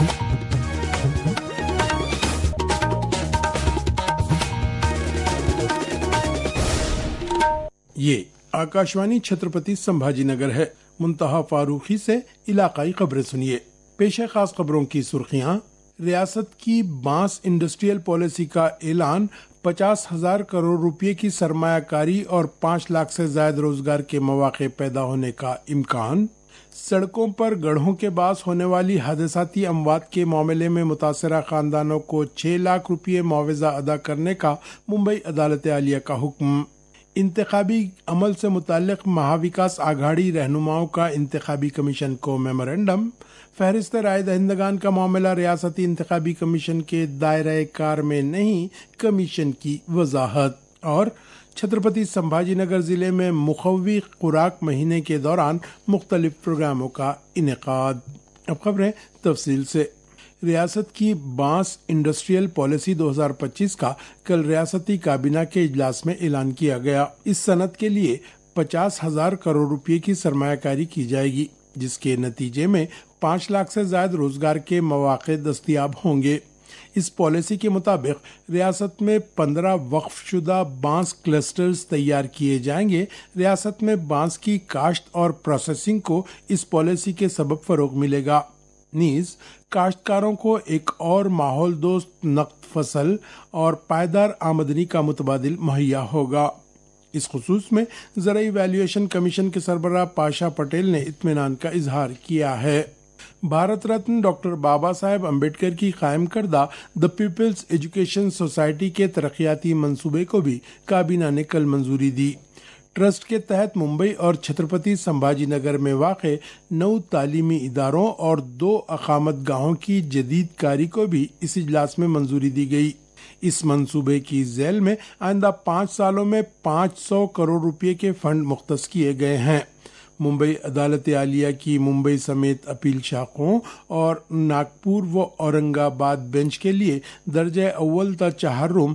ये आकाशवाणी छत्रपति संभाजी नगर है। मुंतहा फारूखी से इलाकाई खबरें सुनिए। पेश है खास खबरों की सुर्खियां। रियासत की बांस इंडस्ट्रियल पॉलिसी का ऐलान, 50,000 करोड़ रुपए की सरमायाकारी और 5 लाख से ज्यादा रोजगार के मौके पैदा होने का इम्कान। सड़कों पर गड्ढों के बास होने वाली हादसाती अमवात के मामले में मुतासरा खानदानों को 6 लाख रुपए मुआवजा अदा करने का मुंबई अदालत आलिया का हुक्म। इंतखाबी अमल से मुताल्लिक महाविकास आघाड़ी रहनुमाओं का इंतखाबी कमीशन को मेमोरेंडम। फहरिस्त राय दहिंदगान का मामला रियासती इंतखाबी कमीशन के दायरे कार में नहीं, कमीशन की वजाहत। और छत्रपति संभाजी नगर जिले में मुखव्वी खुराक महीने के दौरान मुख्तलिफ प्रोग्रामों का इनेकाद। अब खबरें तफसील से। रियासत की बांस इंडस्ट्रियल पॉलिसी 2025 का कल रियासती काबीना के इजलास में ऐलान किया गया। इस सनद के लिए 50,000 करोड़ रुपए की सरमायाकारी की जाएगी, जिसके नतीजे में 5 लाख से ज्यादा रोजगार के मौके दस्तयाब होंगे। इस पॉलिसी के मुताबिक रियासत में 15 वक्फशुदा बांस क्लस्टर्स तैयार किए जाएंगे। रियासत में बांस की काश्त और प्रोसेसिंग को इस पॉलिसी के सबब फरोग मिलेगा। नीज काश्तकारों को एक और माहौल दोस्त नकद फसल और पायदार आमदनी का मुतबादिल मुहैया होगा। इस खुसूस में ज़राई वैल्यूएशन कमीशन के सरबराह पाशा पटेल ने इत्मीनान का इजहार किया है। भारत रत्न डॉक्टर बाबा साहेब अम्बेडकर की कायम करदा द पीपल्स एजुकेशन सोसाइटी के तरक्याती मंसूबे को भी काबीना ने कल मंजूरी दी। ट्रस्ट के तहत मुंबई और छत्रपति संभाजी नगर में वाक़े 9 तालीमी इदारों और 2 अकामत गाहों की जदीद कारी को भी इस इजलास में मंजूरी दी गई। इस मंसूबे की झैल में आइंदा 5 सालों में 500 करोड़ रुपए के फंड मुख्तस किए गए हैं। मुंबई अदालत आलिया की मुंबई समेत अपील शाखों और नागपुर व औरंगाबाद बेंच के लिए दर्जे अव्वल ता चहार्रुम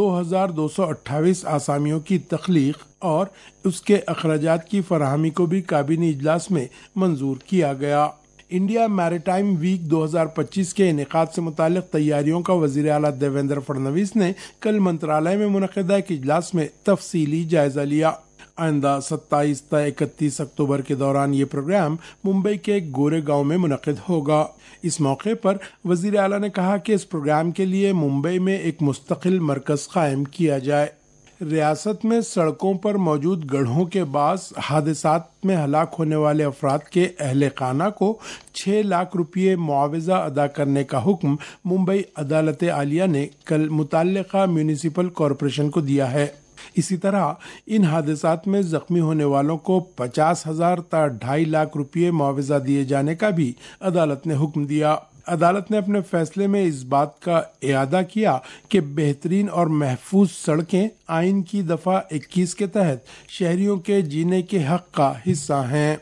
2228 आसामियों की तख्लीक और उसके अखराजात की फराहमी को भी काबीनी इजलास में मंजूर किया गया। इंडिया मैरीटाइम वीक 2025 के इनेकाद से मुतालिक तैयारियों का वजीर आला देवेंद्र फडणवीस ने कल मंत्रालय में मुनक़िदा एक इजलास में तफसीली जायजा लिया। आइंदा 27 ता 31 अक्टूबर के दौरान ये प्रोग्राम मुंबई के गोरेगांव में मुनक़िद होगा। इस मौके पर वजीर आला ने कहा कि इस प्रोग्राम के लिए मुंबई में एक मुस्तकिल मरकज कायम किया जाए। रियासत में सड़कों पर मौजूद गड्ढों के बास हादसात में हलाक होने वाले अफराद के अहले खाना को 6 लाख रुपये मुआवजा अदा करने का हुक्म मुंबई अदालत आलिया ने कल मुतल्लिका म्यूनिसिपल कॉरपोरेशन को दिया है। इसी तरह इन हादसात में जख्मी होने वालों को 50,000 ता 2.5 लाख रुपये मुआवजा दिए जाने का भी अदालत ने हुक्म दिया। अदालत ने अपने फैसले में इस बात का इयादा किया कि बेहतरीन और महफूज सड़कें आइन की दफा 21 के तहत शहरियों के जीने के हक का हिस्सा हैं।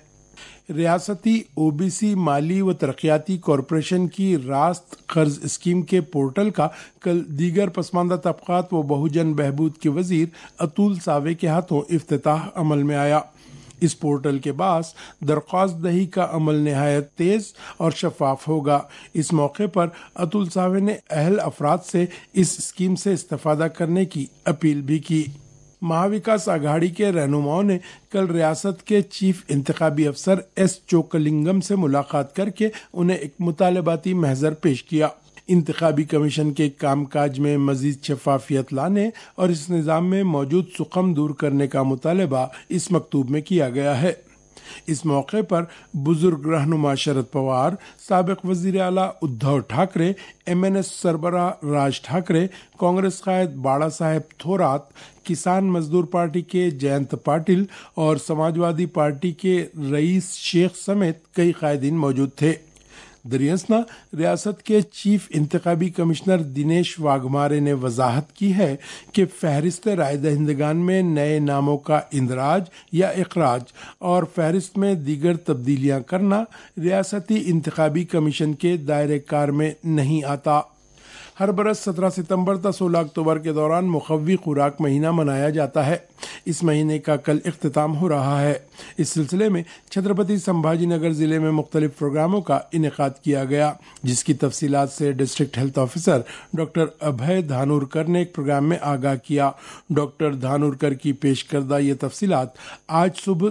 रियासती ओबीसी माली व तरक्याती कॉरपोरेशन की रास्त कर्ज स्कीम के पोर्टल का कल दीगर पसमानदा तबकात व बहुजन बहबूद के वजीर अतुल सावे के हाथों इफ्तिताह अमल में आया। इस पोर्टल के पास दरख्वास्त दही का अमल निहायत तेज और शफाफ होगा। इस मौके पर अतुल सावे ने अहल अफराद से इस स्कीम से इस्तेफादा करने की अपील भी की। महाविकास आघाड़ी के रहनुमाओं ने कल रियासत के चीफ इंतखाबी अफसर एस चोकलिंगम से मुलाकात करके उन्हें एक मुतालबाती महजर पेश किया। इंतखाबी कमीशन के कामकाज में मजीद शफाफियत लाने और इस निज़ाम में मौजूद सुकम दूर करने का मुतालबा इस मकतूब में किया गया है। इस मौके पर बुजुर्ग रहनुमा शरद पवार, साबिक वजीर आला उद्धव ठाकरे, MNS सरबराह राज ठाकरे, कांग्रेस कायद बाड़ा साहेब थोरात, किसान मजदूर पार्टी के जयंत पाटिल और समाजवादी पार्टी के रईस शेख समेत कई कायदीन मौजूद थे। दरियासना रियासत के चीफ इंतखाबी कमिश्नर दिनेश वाघमारे ने वजाहत की है कि फहरिस्त राय दहिंदगान में नए नामों का इंदराज या इखराज और फहरिस्त में दीगर तब्दीलियां करना रियासती इंतखाबी कमीशन के दायरे कार में नहीं आता। ہر برس 17 ستمبر تا 16 اکتوبر کے دوران مقوی خوراک مہینہ منایا جاتا ہے۔ اس مہینے کا کل اختتام ہو رہا ہے۔ اس سلسلے میں چھترپتی سمبھاجی نگر ضلع میں مختلف پروگراموں کا انعقاد کیا گیا، جس کی تفصیلات سے district health officer doctor Abhay دھانورکر نے ایک پروگرام میں آگاہ کیا۔ ڈاکٹر دھانورکر کی پیش کردہ یہ تفصیلات آج صبح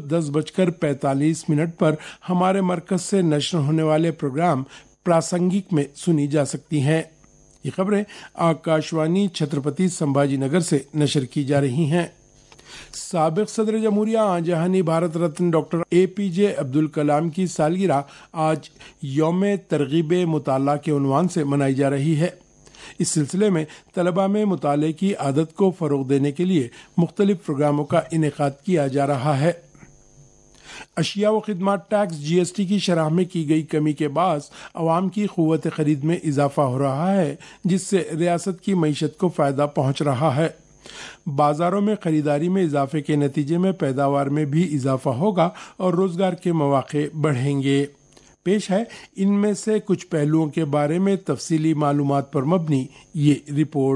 10:45 پر ہمارے مرکز سے نشر ہونے والے پروگرام پراسنگک میں سنی جا سکتی ہیں۔ یہ خبریں آکاشوانی چھترپتی سمبھاجی نگر سے نشر کی جا رہی ہیں۔ سابق صدر جمہوریہ جہانی بھارت رتن ڈاکٹر APJ عبد الکلام کی سالگرہ آج یوم ترغیب مطالعہ کے عنوان سے منائی جا رہی ہے۔ اس سلسلے میں طلباء میں مطالعے کی عادت کو فروغ دینے کے لیے مختلف پروگراموں کا انعقاد کیا جا رہا ہے۔ اشیاء و خدمات ٹیکس GST کی شرح میں کی گئی کمی کے باعث عوام کی قوت خرید میں اضافہ ہو رہا ہے، جس سے ریاست کی معیشت کو فائدہ پہنچ رہا ہے۔ بازاروں میں خریداری میں اضافے کے نتیجے میں پیداوار میں بھی اضافہ ہوگا اور روزگار کے مواقع بڑھیں گے۔ پیش ہے ان میں سے کچھ پہلوؤں کے بارے میں تفصیلی معلومات پر مبنی یہ رپورٹ۔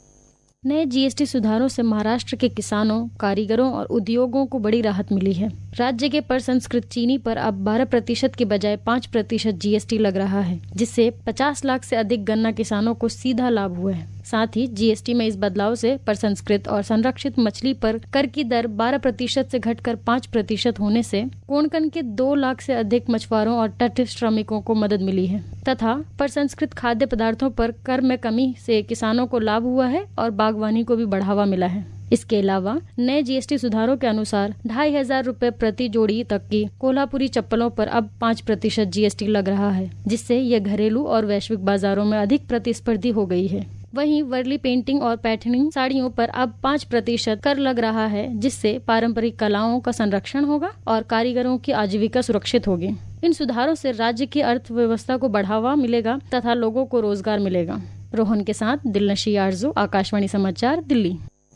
نئے GST سدھاروں سے مہاراشٹر کے کسانوں، کاریگروں اور ادیوگوں کو بڑی راحت ملی ہے۔ راجیہ کے پرسنسکرت چینی پر اب 12% کے بجائے 5% GST لگ رہا ہے، جس سے 50 لاکھ سے ادھک گنا کسانوں کو سیدھا لابھ ہوا ہے۔ ساتھ ہی GST میں اس بدلاؤ سے پرسنسکرت اور سنرکشت مچھلی پر کر کی در 12% سے گھٹ کر 5% ہونے سے کونکن کے 2 لاکھ سے ادھک مچھواروں اور تٹ شرمکوں کو مدد ملی ہے تتھا پرسنسکرت کھادیہ پدارتھوں پر کر میں کمی سے کسانوں کو لابھ ہوا ہے اور باغبانی کو بھی بڑھاوا ملا ہے۔ اس کے علاوہ نئے GST سدھاروں کے انوسار 2500 روپے پرتی جوڑی تک کی کولہاپوری چپلوں پر اب 5% GST لگ رہا ہے، جس سے یہ گھریلو اور ویشوک بازاروں میں ادھک پرتسپردھی ہو گئی ہے۔ وہیں ورلی پینٹنگ اور پیٹرننگ ساڑیوں پر اب 5% کر لگ رہا ہے، جس سے پارمپرک کلاؤں کا سنرکشن ہوگا اور کاریگروں کی آجیوکا سرکشت ہوگی۔ ان سدھاروں سے راجیہ کی ارتھ ویوستھا کو بڑھاوا ملے گا تتھا لوگوں کو روزگار ملے گا۔ روہن کے ساتھ دلنشی آرزو، آکاشوانی سماچار، دلی۔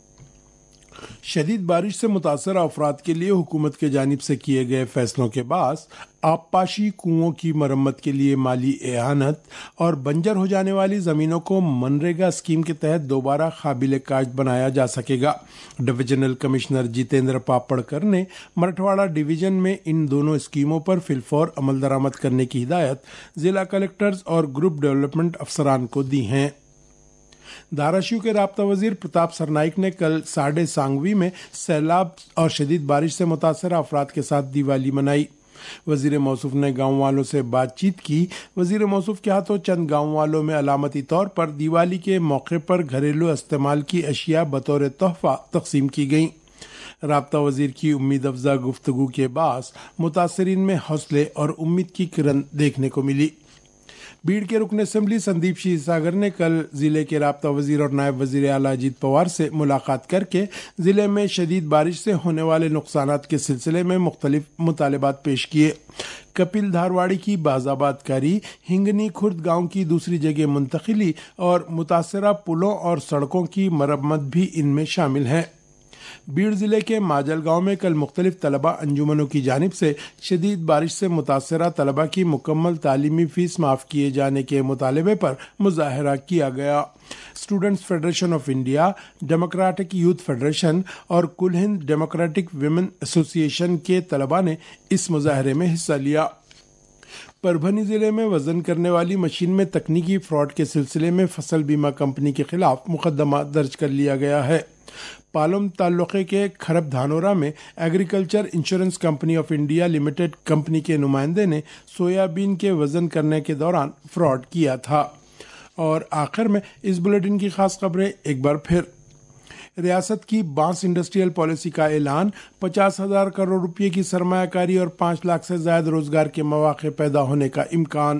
شدید بارش سے متاثرہ افراد کے لیے حکومت کی جانب سے کیے گئے فیصلوں کے باعث آبپاشی کنوؤں کی مرمت کے لیے مالی اعانت اور بنجر ہو جانے والی زمینوں کو منریگا اسکیم کے تحت دوبارہ قابل کاشت بنایا جا سکے گا۔ ڈویژنل کمشنر جتیندر پاپڑکر نے مراٹھواڑہ ڈویژن میں ان دونوں اسکیموں پر فی الفور عمل درآمد کرنے کی ہدایت ضلع کلکٹرز اور گروپ ڈیولپمنٹ افسران کو دی ہیں۔ دھاراشیو کے رابطہ وزیر پرتاپ سرنائک نے کل ساڑھے سانگوی میں سیلاب اور شدید بارش سے متاثرہ افراد کے ساتھ دیوالی منائی۔ وزیر موصوف نے گاؤں والوں سے بات چیت کی۔ وزیر موصوف کے ہاتھوں چند گاؤں والوں میں علامتی طور پر دیوالی کے موقع پر گھریلو استعمال کی اشیاء بطور تحفہ تقسیم کی گئیں۔ رابطہ وزیر کی امید افزا گفتگو کے باعث متاثرین میں حوصلے اور امید کی کرن دیکھنے کو ملی۔ بیڑ کے رکن اسمبلی سندیپ شیر ساگر نے کل ضلع کے رابطہ وزیر اور نائب وزیر اعلیٰ اجیت پوار سے ملاقات کر کے ضلع میں شدید بارش سے ہونے والے نقصانات کے سلسلے میں مختلف مطالبات پیش کیے۔ کپل دھارواڑی کی باز آباد کاری، ہنگنی خرد گاؤں کی دوسری جگہ منتقلی اور متاثرہ پلوں اور سڑکوں کی مرمت بھی ان میں شامل ہیں۔ بیڑ ضلع کے ماجل گاؤں میں کل مختلف طلبہ انجمنوں کی جانب سے شدید بارش سے متاثرہ طلبہ کی مکمل تعلیمی فیس معاف کیے جانے کے مطالبے پر مظاہرہ کیا گیا۔ Students federation of India, democratic youth federation اور کل ہند ڈیموکریٹک ویمن ایسوسی ایشن کے طلبہ نے اس مظاہرے میں حصہ لیا۔ پربھنی ضلع میں وزن کرنے والی مشین میں تکنیکی فراڈ کے سلسلے میں فصل بیمہ کمپنی کے خلاف مقدمہ درج کر لیا گیا ہے۔ پالم تعلقے کے کھرب دھانورا میں agriculture insurance company of India limited company کے نمائندے نے سویابین کے وزن کرنے کے دوران فراڈ کیا تھا۔ اور آخر میں اس بلیٹن کی خاص خبریں ایک بار پھر۔ ریاست کی بانس انڈسٹریل پالیسی کا اعلان، 50,000 کروڑ روپے کی سرمایہ کاری اور 5 لاکھ سے زائد روزگار کے مواقع پیدا ہونے کا امکان۔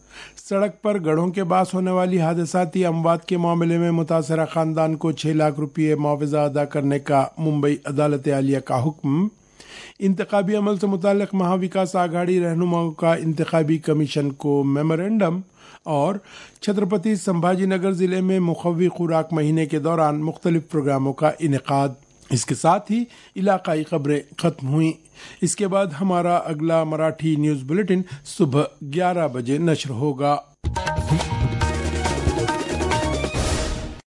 سڑک پر گڑھوں کے باعث ہونے والی حادثاتی اموات کے معاملے میں متاثرہ خاندان کو 6 لاکھ روپے معاوضہ ادا کرنے کا ممبئی عدالت عالیہ کا حکم۔ انتخابی عمل سے متعلق مہا وکاس آگھاڑی رہنماؤں کا انتخابی کمیشن کو میمورنڈم، اور چھترپتی سمبھاجی نگر ضلع میں مقوی خوراک مہینے کے دوران مختلف پروگراموں کا انعقاد۔ اس کے ساتھ ہی علاقائی خبریں ختم ہوئیں۔ اس کے بعد ہمارا اگلا مراٹھی نیوز بلیٹن صبح 11 بجے نشر ہوگا۔